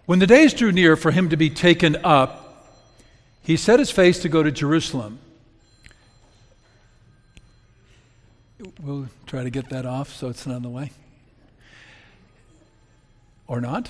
When the days drew near for him to be taken up, he set his face to go to Jerusalem. We'll try to get that off so it's not in the way. Or not.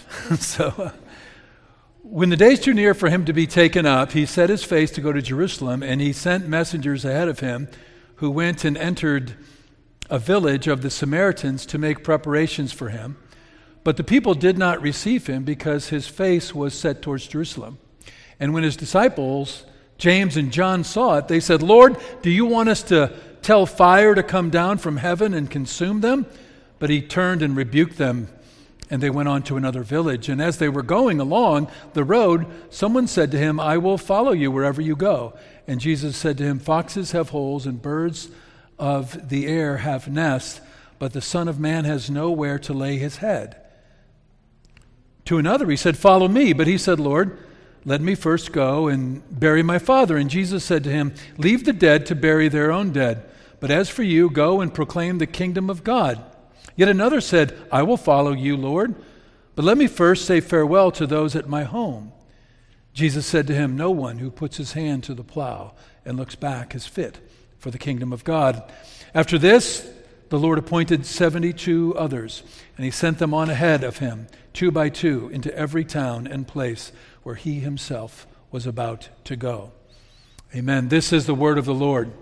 When the days drew near for him to be taken up, he set his face to go to Jerusalem, and he sent messengers ahead of him who went and entered a village of the Samaritans to make preparations for him. But the people did not receive him because his face was set towards Jerusalem. And when his disciples, James and John, saw it, they said, "Lord, do you want us to tell fire to come down from heaven and consume them?" But he turned and rebuked them, and they went on to another village. And as they were going along the road, someone said to him, "I will follow you wherever you go." And Jesus said to him, "Foxes have holes and birds of the air have nests, but the Son of Man has nowhere to lay his head." To another he said, "Follow me." But he said, "Lord, let me first go and bury my father." And Jesus said to him, "Leave the dead to bury their own dead. But as for you, go and proclaim the kingdom of God." Yet another said, "I will follow you, Lord, but let me first say farewell to those at my home." Jesus said to him, "No one who puts his hand to the plow and looks back is fit for the kingdom of God." After this, the Lord appointed 72 others, and he sent them on ahead of him, 2 by 2, into every town and place where he himself was about to go. Amen. This is the word of the Lord.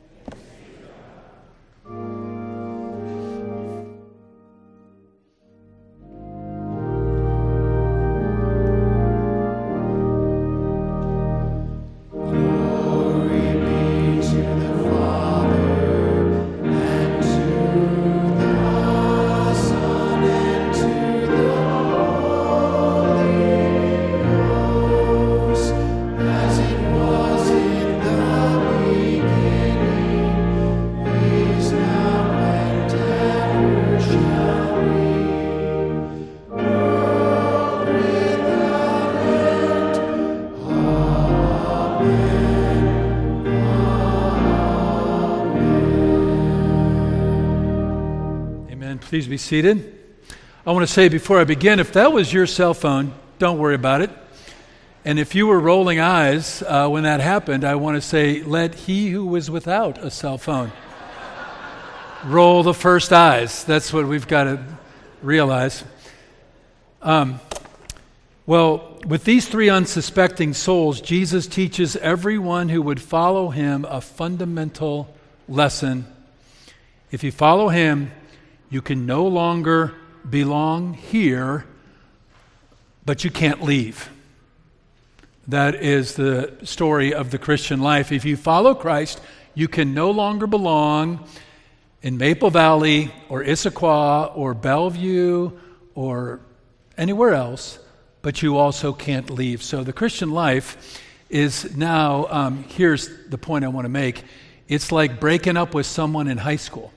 Please be seated. I want to say before I begin, if that was your cell phone, don't worry about it. And if you were rolling eyes when that happened, I want to say, let he who was without a cell phone roll the first eyes. That's what we've got to realize. Well, with these three unsuspecting souls, Jesus teaches everyone who would follow him a fundamental lesson. If you follow him, you can no longer belong here, but you can't leave. That is the story of the Christian life. If you follow Christ, you can no longer belong in Maple Valley or Issaquah or Bellevue or anywhere else, but you also can't leave. So the Christian life is now, here's the point I want to make. It's like breaking up with someone in high school.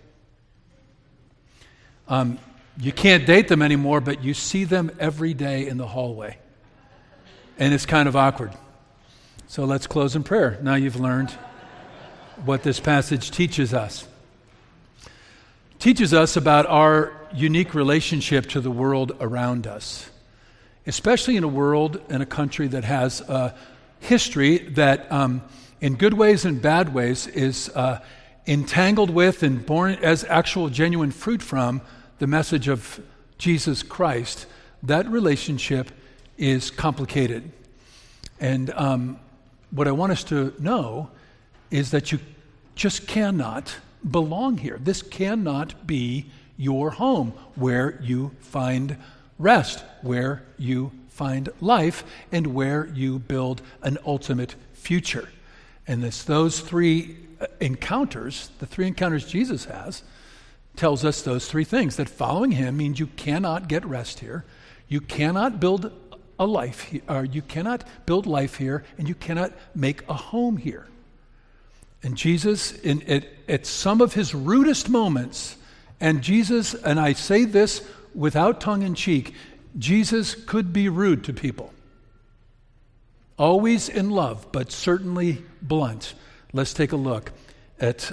You can't date them anymore, but you see them every day in the hallway. And it's kind of awkward. So let's close in prayer. Now you've learned what this passage teaches us. It teaches us about our unique relationship to the world around us, especially in a world and a country that has a history that, in good ways and bad ways, is entangled with and born as actual genuine fruit from the message of Jesus Christ. That relationship is complicated. And what I want us to know is that you just cannot belong here. This cannot be your home where you find rest, where you find life, and where you build an ultimate future. And it's those three encounters, the three encounters Jesus has, tells us those three things. That following him means you cannot get rest here, you cannot build a life here, or you cannot build life here, and you cannot make a home here. And Jesus, at some of his rudest moments, and Jesus, and I say this without tongue in cheek, Jesus could be rude to people. Always in love, but certainly blunt. Let's take a look at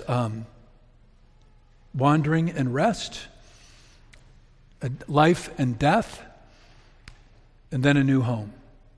wandering and rest, life and death, and then a new home.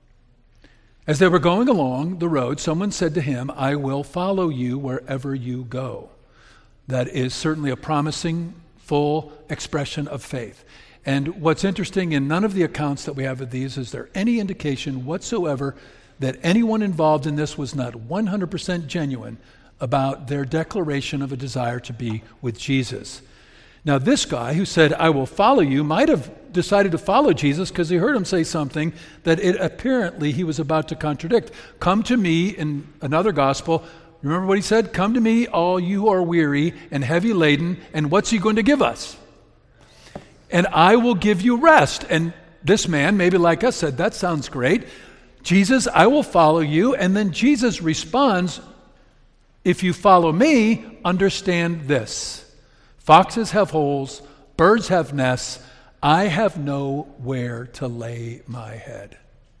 As they were going along the road, someone said to him, "I will follow you wherever you go." That is certainly a promising, full expression of faith. And what's interesting, in none of the accounts that we have of these is there any indication whatsoever that anyone involved in this was not 100% genuine about their declaration of a desire to be with Jesus. Now, this guy who said, "I will follow you," might have decided to follow Jesus because he heard him say something that apparently he was about to contradict. "Come to me," in another gospel. Remember what he said? "Come to me, all you who are weary and heavy laden." And what's he going to give us? "And I will give you rest." And this man, maybe like us, said, "That sounds great. Jesus, I will follow you." And then Jesus responds, "If you follow me, understand this. Foxes have holes, birds have nests. I have nowhere to lay my head."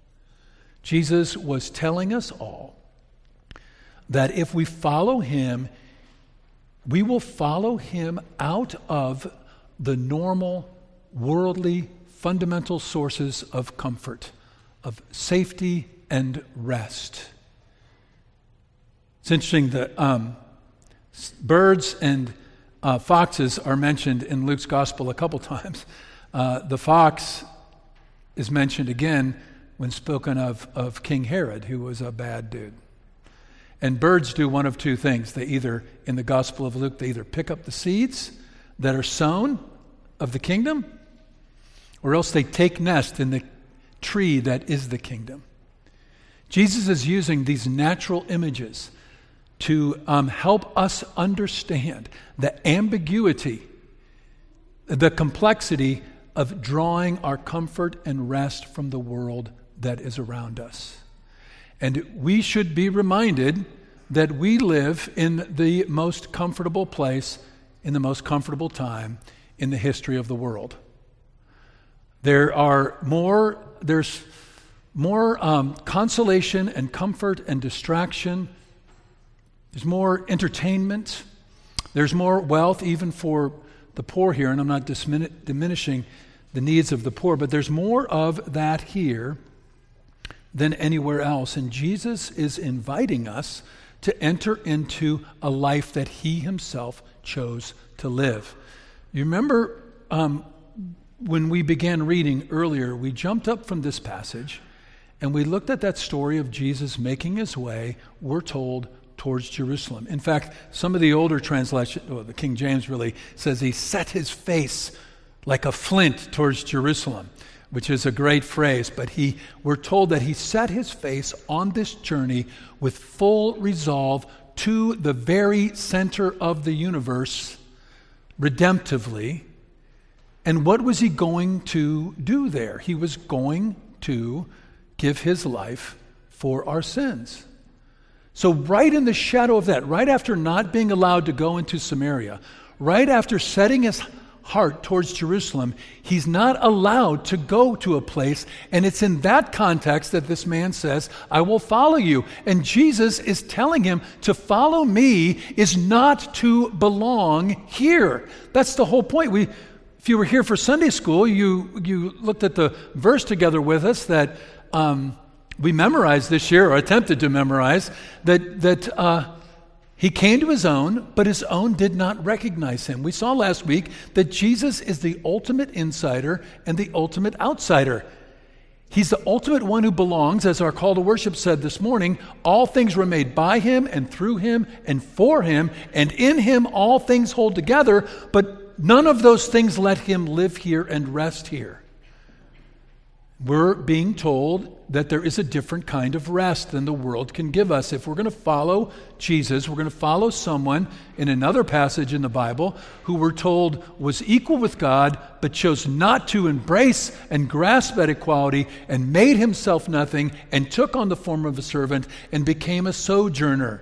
Jesus was telling us all that if we follow him, we will follow him out of the normal, worldly, fundamental sources of comfort, of safety and rest. It's interesting that birds and foxes are mentioned in Luke's gospel a couple times. The fox is mentioned again when spoken of King Herod, who was a bad dude. And birds do one of two things. They either, in the Gospel of Luke, they either pick up the seeds that are sown of the kingdom, or else they take nest in the tree that is the kingdom. Jesus is using these natural images to help us understand the ambiguity, the complexity of drawing our comfort and rest from the world that is around us. And we should be reminded that we live in the most comfortable place, in the most comfortable time in the history of the world. There's more consolation and comfort and distraction. There's more entertainment. There's more wealth even for the poor here, and I'm not diminishing the needs of the poor, but there's more of that here than anywhere else. And Jesus is inviting us to enter into a life that he himself chose to live. You remember when we began reading earlier, we jumped up from this passage and we looked at that story of Jesus making his way, we're told, towards Jerusalem. In fact, some of the older translations, the King James really says he set his face like a flint towards Jerusalem, which is a great phrase, but we're told that he set his face on this journey with full resolve to the very center of the universe, redemptively. And what was he going to do there? He was going to give his life for our sins. So right in the shadow of that, right after not being allowed to go into Samaria, right after setting his heart towards Jerusalem, he's not allowed to go to a place, and it's in that context that this man says, "I will follow you." And Jesus is telling him to follow me is not to belong here. That's the whole point. If you were here for Sunday school, you looked at the verse together with us that we memorized this year, or attempted to memorize, that he came to his own, but his own did not recognize him. We saw last week that Jesus is the ultimate insider and the ultimate outsider. He's the ultimate one who belongs, as our call to worship said this morning. All things were made by him and through him and for him, and in him all things hold together, but none of those things let him live here and rest here. We're being told that there is a different kind of rest than the world can give us. If we're going to follow Jesus, we're going to follow someone in another passage in the Bible who we're told was equal with God, but chose not to embrace and grasp that equality and made himself nothing and took on the form of a servant and became a sojourner.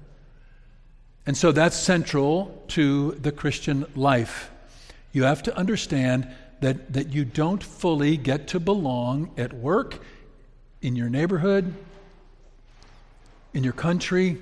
And so that's central to the Christian life. You have to understand that you don't fully get to belong at work, in your neighborhood, in your country.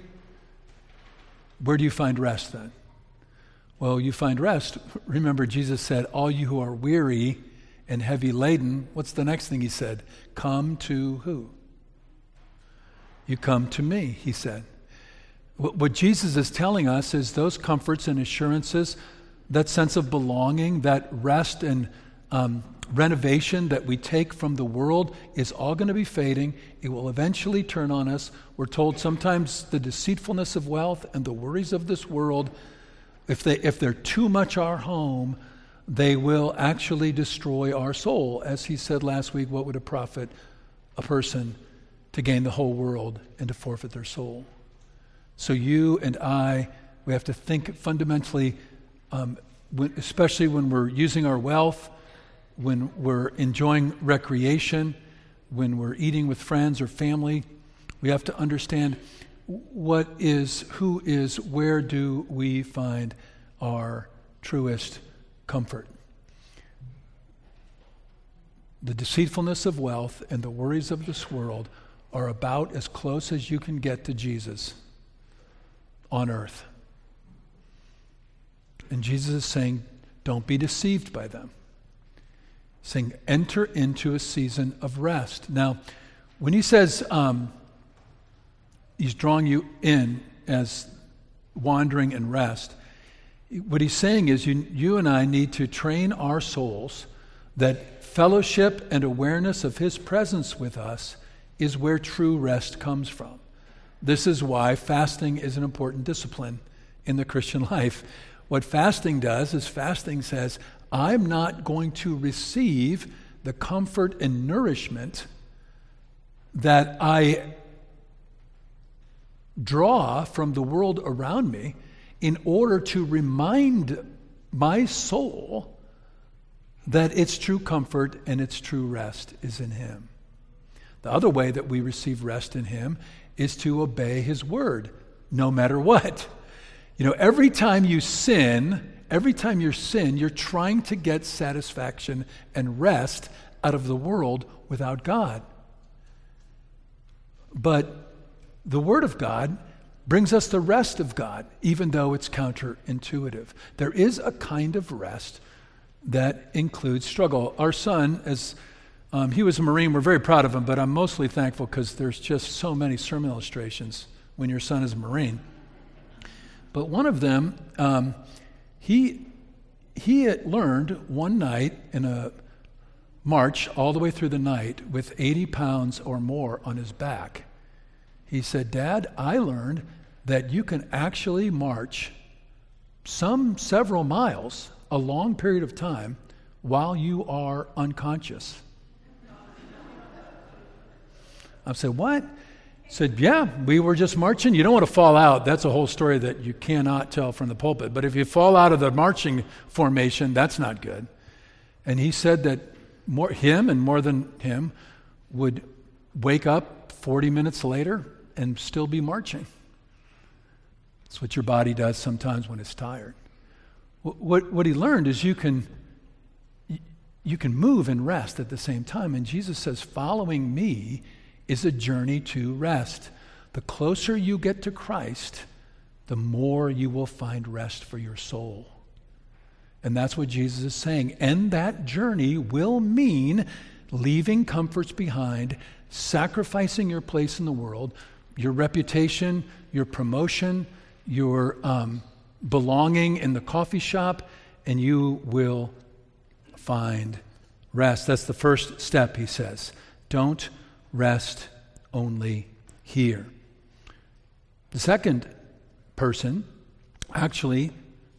Where do you find rest then? Well, you find rest. Remember, Jesus said, "All you who are weary and heavy laden, what's the next thing he said? Come to who? You come to me, he said. What Jesus is telling us is those comforts and assurances, that sense of belonging, that rest and renovation that we take from the world is all going to be fading. It will eventually turn on us. We're told sometimes the deceitfulness of wealth and the worries of this world, if they're too much our home, they will actually destroy our soul. As he said last week, what would it profit a person to gain the whole world and to forfeit their soul? So you and I, we have to think fundamentally, especially when we're using our wealth, when we're enjoying recreation, when we're eating with friends or family, we have to understand what is, who is, where do we find our truest comfort. The deceitfulness of wealth and the worries of this world are about as close as you can get to Jesus on earth. And Jesus is saying, don't be deceived by them. Saying, enter into a season of rest. Now, when he says he's drawing you in as wandering and rest, what he's saying is you and I need to train our souls that fellowship and awareness of his presence with us is where true rest comes from. This is why fasting is an important discipline in the Christian life. What fasting does is fasting says, I'm not going to receive the comfort and nourishment that I draw from the world around me in order to remind my soul that its true comfort and its true rest is in him. The other way that we receive rest in him is to obey his word, no matter what. Every time you sin, you're trying to get satisfaction and rest out of the world without God. But the Word of God brings us the rest of God, even though it's counterintuitive. There is a kind of rest that includes struggle. Our son, as he was a Marine, we're very proud of him, but I'm mostly thankful because there's just so many sermon illustrations when your son is a Marine. But one of them, he had learned one night in a march all the way through the night with 80 pounds or more on his back. He said, Dad, I learned that you can actually march several miles, a long period of time, while you are unconscious. I said, what? He said, yeah, we were just marching. You don't want to fall out. That's a whole story that you cannot tell from the pulpit. But if you fall out of the marching formation, that's not good. And he said that him and more than him would wake up 40 minutes later and still be marching. That's what your body does sometimes when it's tired. What he learned is you can move and rest at the same time. And Jesus says, following me is a journey to rest. The closer you get to Christ, the more you will find rest for your soul. And that's what Jesus is saying. And that journey will mean leaving comforts behind, sacrificing your place in the world, your reputation, your promotion, your belonging in the coffee shop, and you will find rest. That's the first step, he says. Don't rest only here. The second person, actually,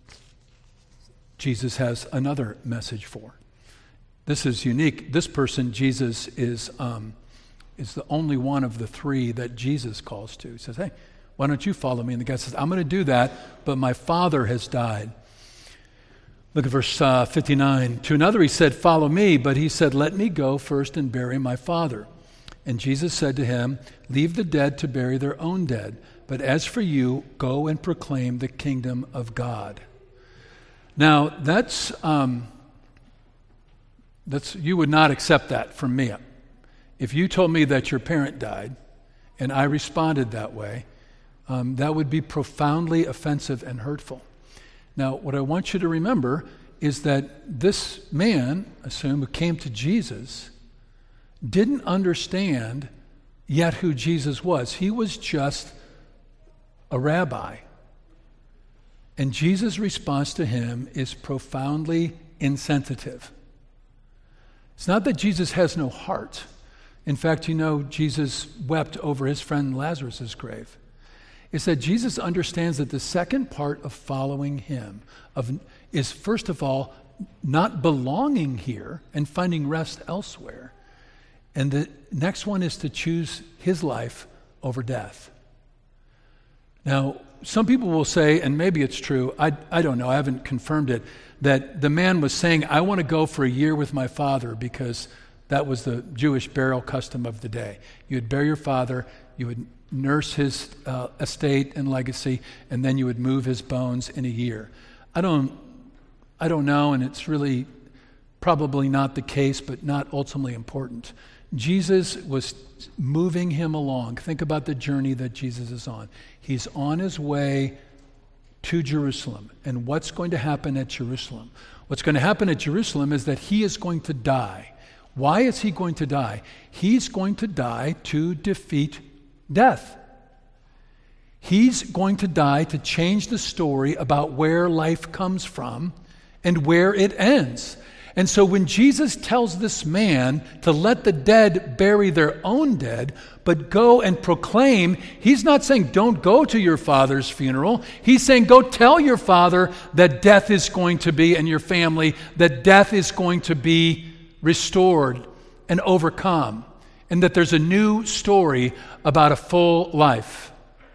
Jesus has another message for. This is unique. This person, Jesus, is the only one of the three that Jesus calls to. He says, hey, why don't you follow me? And the guy says, I'm going to do that, but my father has died. Look at verse 59. To another he said, follow me, but he said, let me go first and bury my father. And Jesus said to him, leave the dead to bury their own dead, but as for you, go and proclaim the kingdom of God. Now, that's you would not accept that from me. If you told me that your parent died and I responded that way, that would be profoundly offensive and hurtful. Now, what I want you to remember is that this man, I assume, who came to Jesus, didn't understand yet who Jesus was. He was just a rabbi. And Jesus' response to him is profoundly insensitive. It's not that Jesus has no heart. In fact, Jesus wept over his friend Lazarus' grave. It's that Jesus understands that the second part of following him is, first of all, not belonging here and finding rest elsewhere. And the next one is to choose his life over death. Now, some people will say, and maybe it's true, I don't know, I haven't confirmed it, that the man was saying, I want to go for a year with my father because that was the Jewish burial custom of the day. You would bury your father, you would nurse his estate and legacy, and then you would move his bones in a year. I don't know, and it's really probably not the case, but not ultimately important. Jesus was moving him along. Think about the journey that Jesus is on. He's on his way to Jerusalem. And what's going to happen at Jerusalem? What's going to happen at Jerusalem is that he is going to die. Why is he going to die? He's going to die to defeat death. He's going to die to change the story about where life comes from and where it ends. And so when Jesus tells this man to let the dead bury their own dead, but go and proclaim, he's not saying don't go to your father's funeral. He's saying go tell your father that death is going to be, and your family, that death is going to be restored and overcome, and that there's a new story about a full life.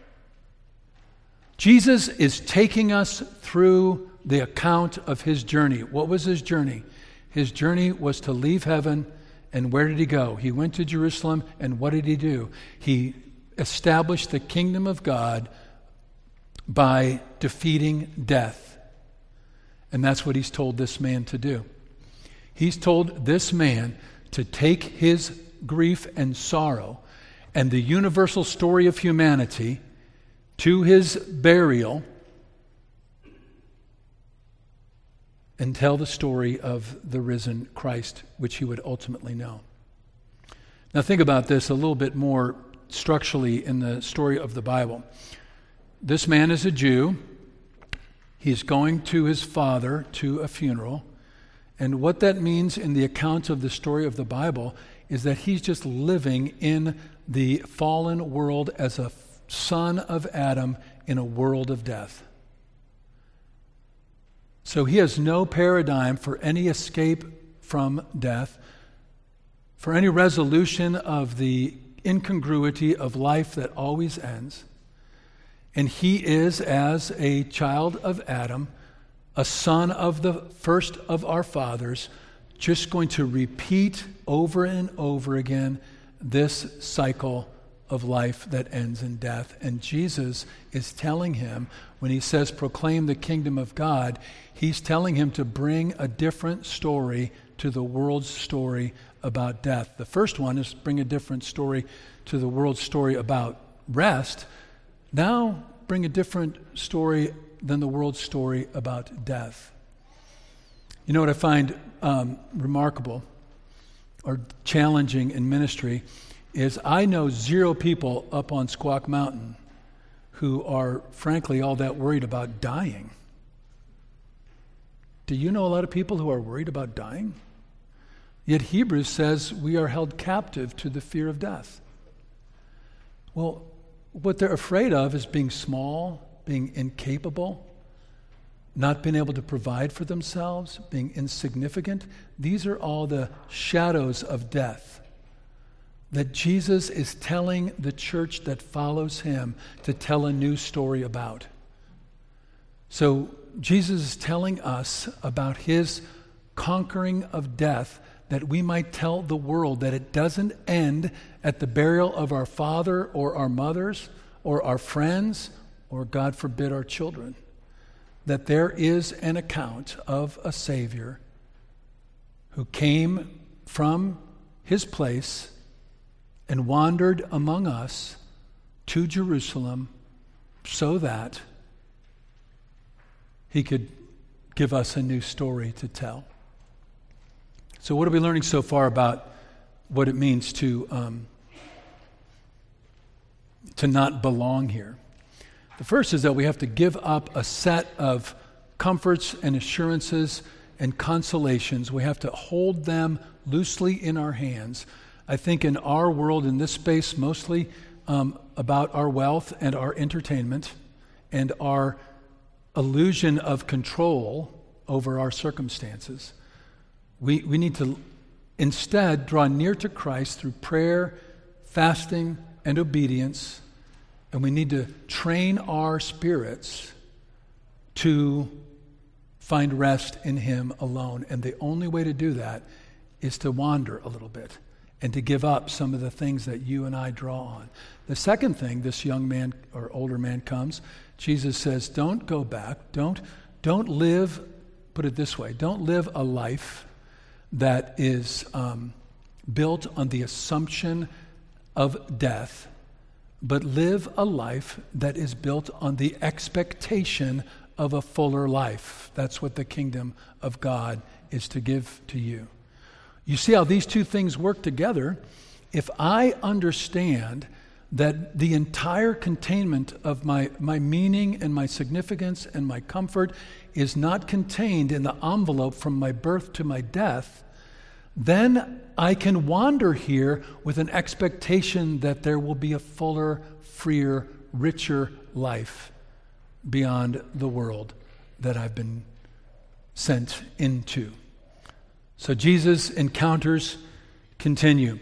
Jesus is taking us through the account of his journey. What was his journey? His journey was to leave heaven, and where did he go? He went to Jerusalem, and what did he do? He established the kingdom of God by defeating death. And that's what he's told this man to do. He's told this man to take his grief and sorrow and the universal story of humanity to his burial and tell the story of the risen Christ, which he would ultimately know. Now think about this a little bit more structurally in the story of the Bible. This man is a Jew. He's going to his father to a funeral. And what that means in the account of the story of the Bible is that he's just living in the fallen world as a son of Adam in a world of death. So he has no paradigm for any escape from death, for any resolution of the incongruity of life that always ends. And he is, as a child of Adam, a son of the first of our fathers, just going to repeat over and over again this cycle of life that ends in death. And Jesus is telling him, when he says proclaim the kingdom of God, he's telling him to bring a different story to the world's story about death. The first one is bring a different story to the world's story about rest. Now bring a different story than the world's story about death. You know what I find remarkable or challenging in ministry is I know 0 people up on Squaw Mountain who are frankly all that worried about dying. Do you know a lot of people who are worried about dying? Yet Hebrews says we are held captive to the fear of death. Well, what they're afraid of is being small, being incapable, not being able to provide for themselves, being insignificant. These are all the shadows of death that Jesus is telling the church that follows him to tell a new story about. So Jesus is telling us about his conquering of death, that we might tell the world that it doesn't end at the burial of our father or our mothers or our friends or, God forbid, our children. That there is an account of a Savior who came from his place and wandered among us to Jerusalem so that he could give us a new story to tell. So what are we learning so far about what it means to not belong here? The first is that we have to give up a set of comforts and assurances and consolations. We have to hold them loosely in our hands. I think in our world, in this space, mostly about our wealth and our entertainment and our illusion of control over our circumstances. We need to instead draw near to Christ through prayer, fasting, and obedience, and we need to train our spirits to find rest in Him alone. And the only way to do that is to wander a little bit and to give up some of the things that you and I draw on. The second thing, this young man or older man comes, Jesus says, don't go back. Don't live, put it this way, don't live a life that is built on the assumption of death, but live a life that is built on the expectation of a fuller life. That's what the kingdom of God is to give to you. You see how these two things work together? If I understand that the entire containment of my meaning and my significance and my comfort is not contained in the envelope from my birth to my death, then I can wander here with an expectation that there will be a fuller, freer, richer life beyond the world that I've been sent into. So Jesus' encounters continue.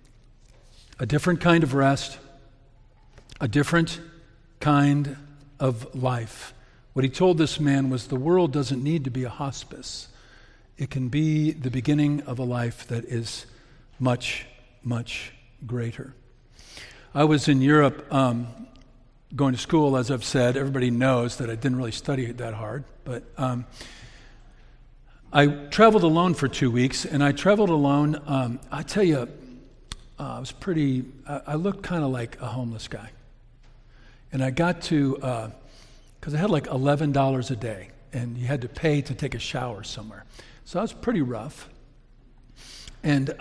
A different kind of rest, a different kind of life. What he told this man was the world doesn't need to be a hospice. It can be the beginning of a life that is much, much greater. I was in Europe going to school, as I've said. Everybody knows that I didn't really study it that hard, but I traveled alone for 2 weeks, and I traveled alone. I tell you, I looked kind of like a homeless guy. And I got to, because I had like $11 a day, and you had to pay to take a shower somewhere. So I was pretty rough. And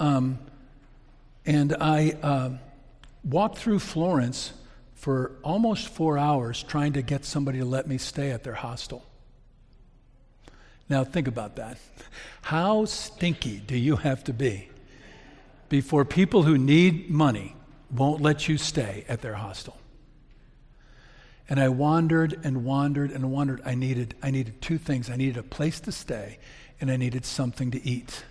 I walked through Florence for almost 4 hours trying to get somebody to let me stay at their hostel. Now think about that. How stinky do you have to be before people who need money won't let you stay at their hostel? And I wandered and wandered and wandered. I needed two things. I needed a place to stay, and I needed something to eat.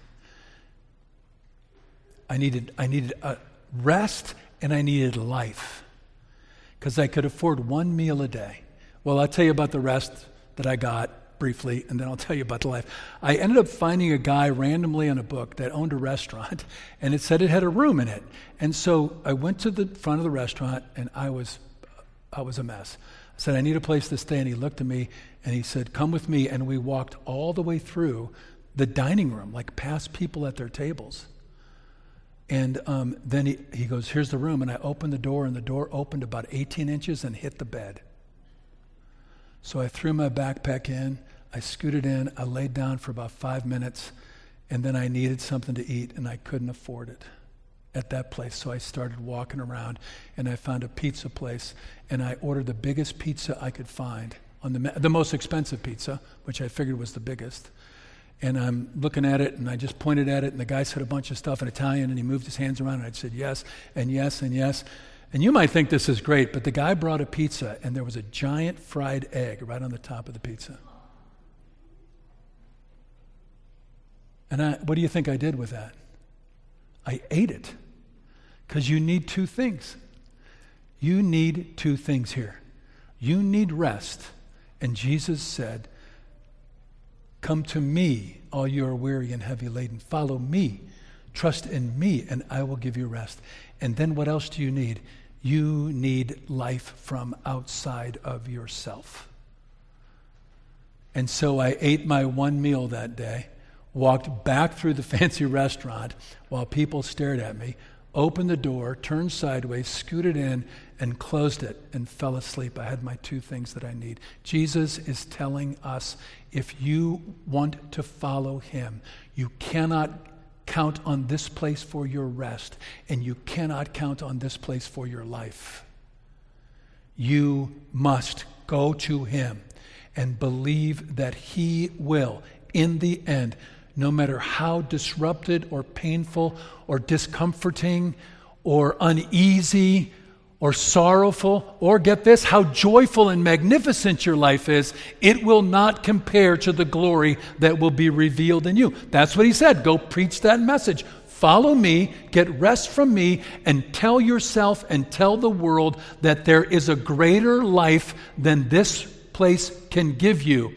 I needed a rest, and I needed life, because I could afford one meal a day. Well, I'll tell you about the rest that I got briefly, and then I'll tell you about the life. I ended up finding a guy randomly in a book that owned a restaurant, and it said it had a room in it. And so I went to the front of the restaurant, and I was a mess. I said, I need a place to stay, and he looked at me, and he said, come with me, and we walked all the way through the dining room, like past people at their tables. And then he goes, here's the room, and I opened the door, and the door opened about 18 inches and hit the bed. So I threw my backpack in, I scooted in, I laid down for about 5 minutes, and then I needed something to eat, and I couldn't afford it at that place. So I started walking around, and I found a pizza place, and I ordered the biggest pizza I could find, on the most expensive pizza, which I figured was the biggest. And I'm looking at it, and I just pointed at it, and the guy said a bunch of stuff in Italian, and he moved his hands around, and I said yes, and yes, and yes. And you might think this is great, but the guy brought a pizza, and there was a giant fried egg right on the top of the pizza. And what do you think I did with that? I ate it, because you need two things. You need two things here. You need rest, and Jesus said, come to me, all you are weary and heavy laden. Follow me. Trust in me, and I will give you rest. And then what else do you need? You need life from outside of yourself. And so I ate my one meal that day, walked back through the fancy restaurant while people stared at me, opened the door, turned sideways, scooted in, and closed it and fell asleep. I had my 2 things that I need. Jesus is telling us, if you want to follow him, you cannot count on this place for your rest, and you cannot count on this place for your life. You must go to him and believe that he will, in the end, no matter how disrupted or painful or discomforting or uneasy or sorrowful, or get this, how joyful and magnificent your life is, it will not compare to the glory that will be revealed in you. That's what he said. Go preach that message. Follow me, get rest from me, and tell yourself and tell the world that there is a greater life than this place can give you.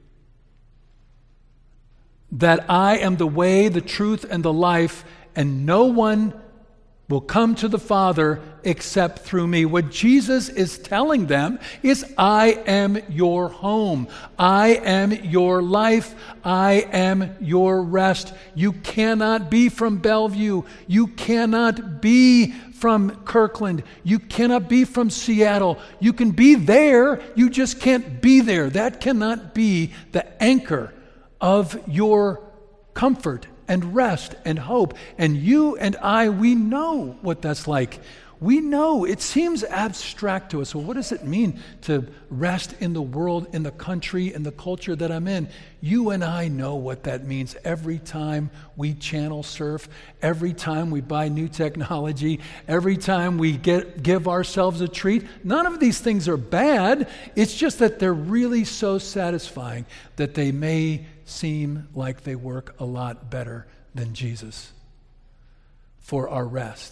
That I am the way, the truth, and the life, and no one will come to the Father except through me. What Jesus is telling them is, I am your home. I am your life. I am your rest. You cannot be from Bellevue. You cannot be from Kirkland. You cannot be from Seattle. You can be there. You just can't be there. That cannot be the anchor of your comfort and rest and hope. And you and I, we know what that's like. We know. It seems abstract to us. Well, what does it mean to rest in the world, in the country, in the culture that I'm in? You and I know what that means. Every time we channel surf, every time we buy new technology, every time we give ourselves a treat, none of these things are bad. It's just that they're really so satisfying that they may seem like they work a lot better than Jesus for our rest.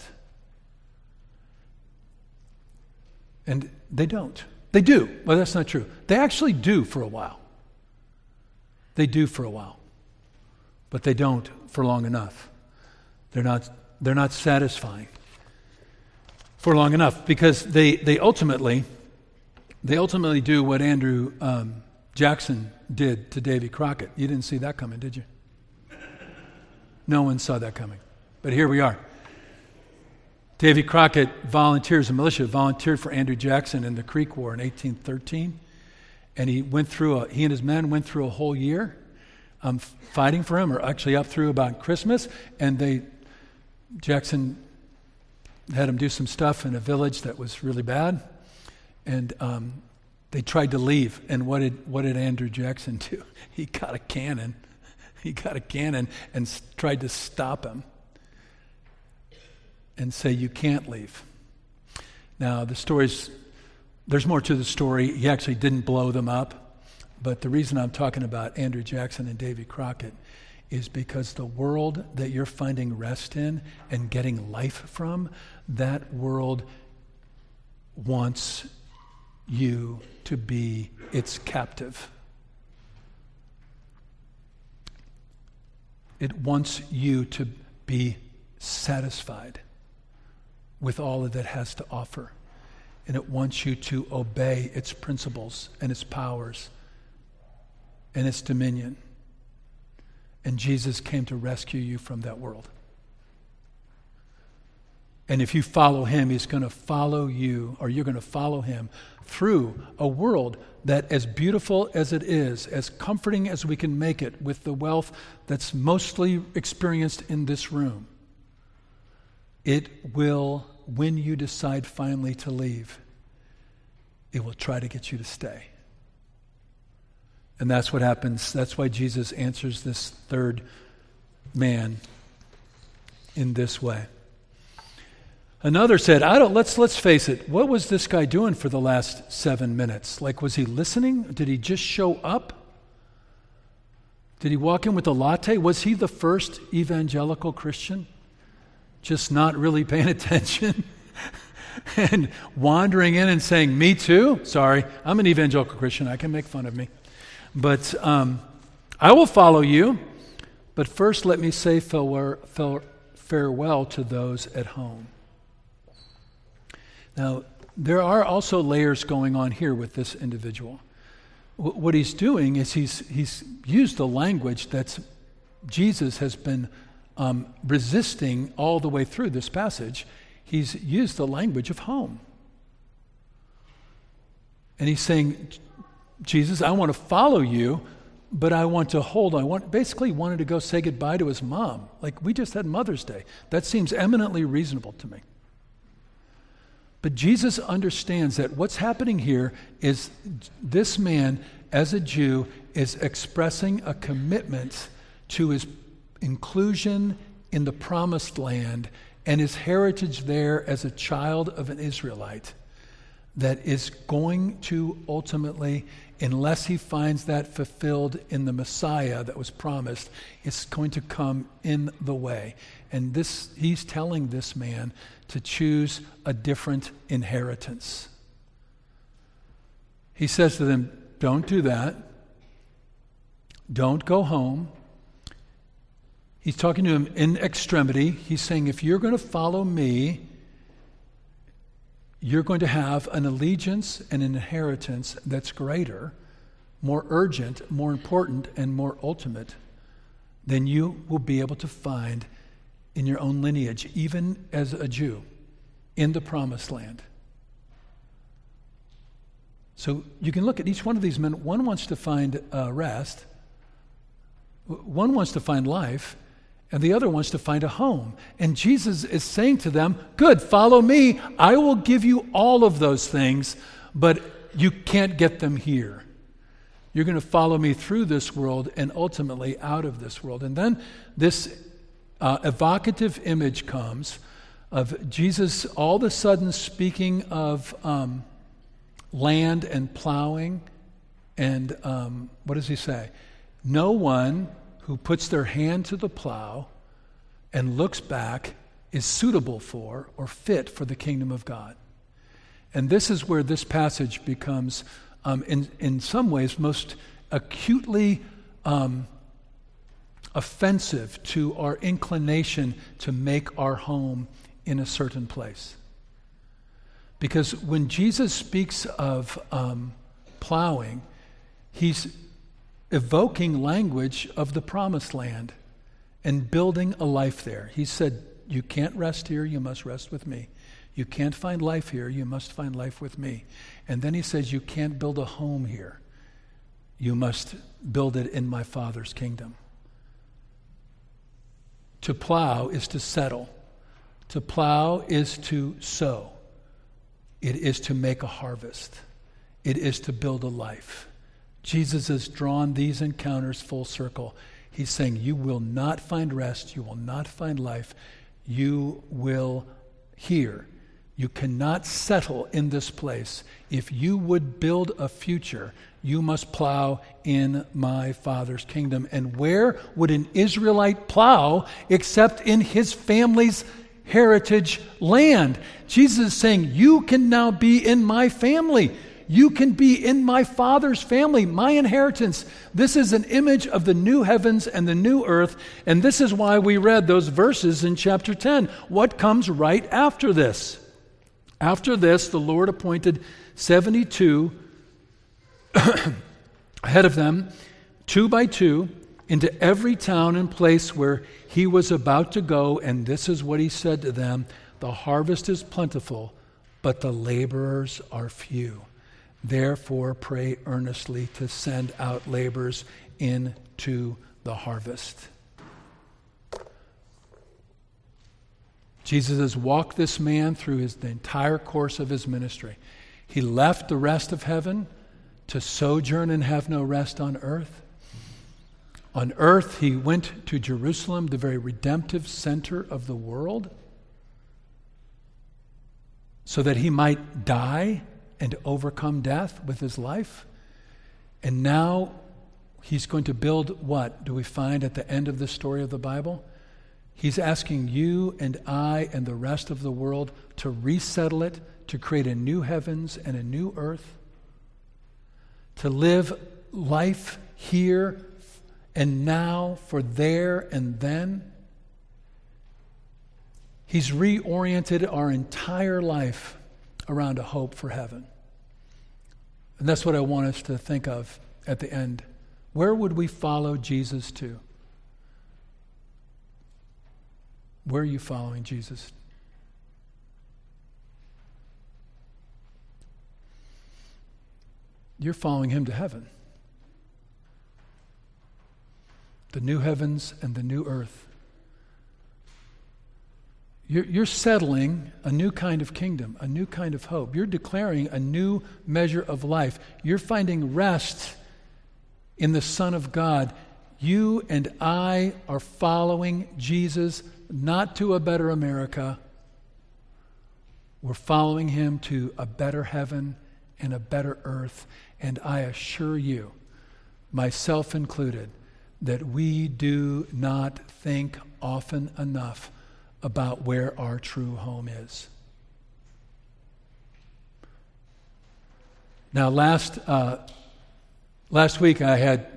And they don't. They do. Well, that's not true. They actually do for a while. They do for a while. But they don't for long enough. They're not satisfying for long enough, because they ultimately do what Andrew Jackson did to Davy Crockett. You didn't see that coming, did you? No one saw that coming. But here we are. Davy Crockett volunteered for Andrew Jackson in the Creek War in 1813. And he and his men went through a whole year fighting for him, or actually up through about Christmas. And Jackson had him do some stuff in a village that was really bad. And they tried to leave, and what did Andrew Jackson do? He got a cannon. And tried to stop him and say, you can't leave. Now, there's more to the story. He actually didn't blow them up, but the reason I'm talking about Andrew Jackson and Davy Crockett is because the world that you're finding rest in and getting life from, that world wants you to be its captive. It wants you to be satisfied with all that it has to offer. And it wants you to obey its principles and its powers and its dominion. And Jesus came to rescue you from that world. And if you follow him, he's going to follow you, or you're going to follow him through a world that, as beautiful as it is, as comforting as we can make it with the wealth that's mostly experienced in this room, it will, when you decide finally to leave, it will try to get you to stay. And that's what happens. That's why Jesus answers this third man in this way. Another said, let's face it, what was this guy doing for the last 7 minutes? Like, was he listening? Did he just show up? Did he walk in with a latte? Was he the first evangelical Christian? Just not really paying attention and wandering in and saying, me too? Sorry, I'm an evangelical Christian. I can make fun of me. But I will follow you. But first, let me say farewell to those at home. Now, there are also layers going on here with this individual. What he's doing is he's used the language that Jesus has been resisting all the way through this passage, he's used the language of home. And he's saying, Jesus, I want to follow you, but I want to hold on. Basically wanted to go say goodbye to his mom. Like, we just had Mother's Day. That seems eminently reasonable to me. But Jesus understands that what's happening here is this man, as a Jew, is expressing a commitment to his inclusion in the promised land and his heritage there as a child of an Israelite that is going to ultimately, unless he finds that fulfilled in the Messiah that was promised, it's going to come in the way. And he's telling this man to choose a different inheritance. He says to them, don't do that. Don't go home. He's talking to him in extremity. He's saying, if you're going to follow me, you're going to have an allegiance and an inheritance that's greater, more urgent, more important, and more ultimate than you will be able to find in your own lineage, even as a Jew, in the promised land. So you can look at each one of these men. One wants to find rest. One wants to find life. And the other wants to find a home. And Jesus is saying to them, good, follow me. I will give you all of those things, but you can't get them here. You're going to follow me through this world and ultimately out of this world. And then this evocative image comes of Jesus all of a sudden speaking of land and plowing. And what does he say? No one who puts their hand to the plow and looks back is suitable for or fit for the kingdom of God. And this is where this passage becomes, in some ways, most acutely offensive to our inclination to make our home in a certain place. Because when Jesus speaks of plowing, he's evoking language of the promised land and building a life there. He said, you can't rest here, you must rest with me. You can't find life here, you must find life with me. And then he says, you can't build a home here. You must build it in my Father's kingdom. To plow is to settle. To plow is to sow. It is to make a harvest. It is to build a life. Jesus has drawn these encounters full circle. He's saying, you will not find rest, you will not find life, you will hear. You cannot settle in this place. If you would build a future, you must plow in my Father's kingdom. And where would an Israelite plow except in his family's heritage land? Jesus is saying, you can now be in my family. You can be in my Father's family, my inheritance. This is an image of the new heavens and the new earth, and this is why we read those verses in chapter 10. What comes right after this? After this, the Lord appointed 72 ahead of them, 2 by 2, into every town and place where he was about to go, and this is what he said to them: the harvest is plentiful, but the laborers are few. Therefore, pray earnestly to send out laborers into the harvest. Jesus has walked this man through the entire course of his ministry. He left the rest of heaven to sojourn and have no rest on earth. On earth, he went to Jerusalem, the very redemptive center of the world, so that he might die and overcome death with his life. And now he's going to build what do we find at the end of the story of the Bible? He's asking you and I and the rest of the world to resettle it, to create a new heavens and a new earth, to live life here and now for there and then. He's reoriented our entire life around a hope for heaven. And that's what I want us to think of at the end. Where would we follow Jesus to? Where are you following Jesus? You're following him to heaven. The new heavens and the new earth. You're settling a new kind of kingdom, a new kind of hope. You're declaring a new measure of life. You're finding rest in the Son of God. You and I are following Jesus, not to a better America. We're following him to a better heaven and a better earth. And I assure you, myself included, that we do not think often enough about where our true home is. Now, last week I had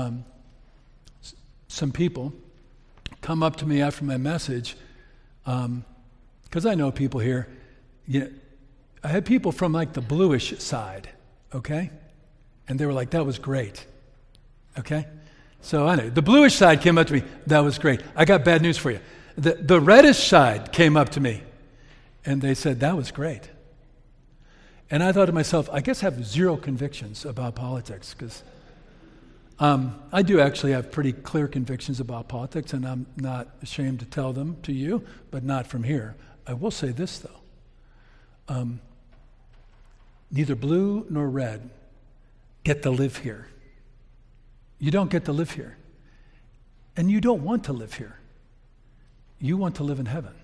some people come up to me after my message, because I know people here. I had people from like the bluish side, okay? And they were like, that was great, okay? So I know, the bluish side came up to me, that was great. I got bad news for you. The reddish side came up to me, and they said, that was great. And I thought to myself, I guess I have zero convictions about politics, because I do actually have pretty clear convictions about politics, and I'm not ashamed to tell them to you, but not from here. I will say this, though. Neither blue nor red get to live here. You don't get to live here. And you don't want to live here. You want to live in heaven.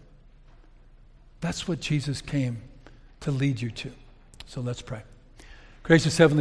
That's what Jesus came to lead you to. So let's pray. Gracious Heavenly